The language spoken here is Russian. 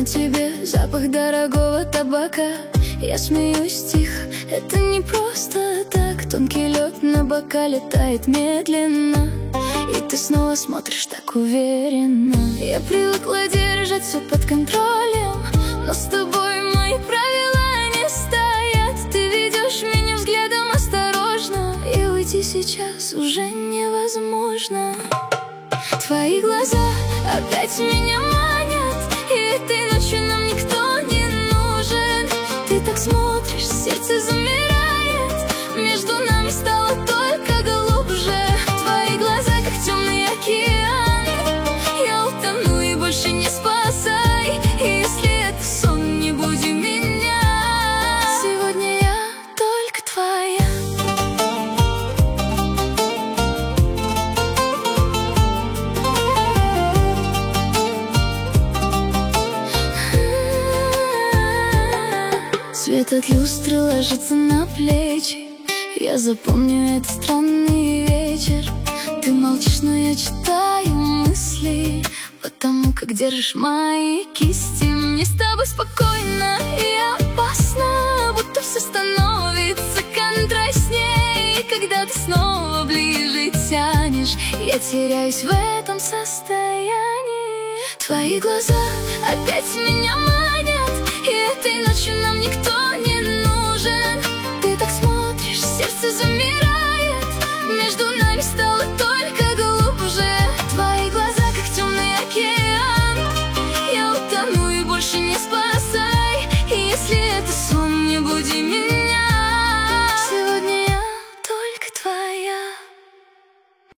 на тебе запах дорогого табака. Я смеюсь тихо, это не просто так. Тонкий лед на бокале тает медленно, и ты снова смотришь так уверенно. Я привыкла держать все под контролем, но с тобой мои правила не стоят. Ты ведешь меня взглядом осторожно, и уйти сейчас уже невозможно. Твои глаза опять меня манят, и этой ночью нам никто не нужен. Ты так смотришь, сердце замирает, между нами стало только глубже. Твои глаза как темный океан, я утону и больше не спасай. И если это сон, не буди меня, сегодня я только твоя. Свет от люстры ложится на плечи, я запомню этот странный вечер. Ты молчишь, но я читаю мысли, потому как держишь мои кисти. Мне с тобой спокойно и опасно, будто все становится контрастней. И когда ты снова ближе тянешь, я теряюсь в этом состоянии. Твои глаза опять меня манят, и этой ночью нам никто не нужен. Ты так смотришь, сердце замирает, между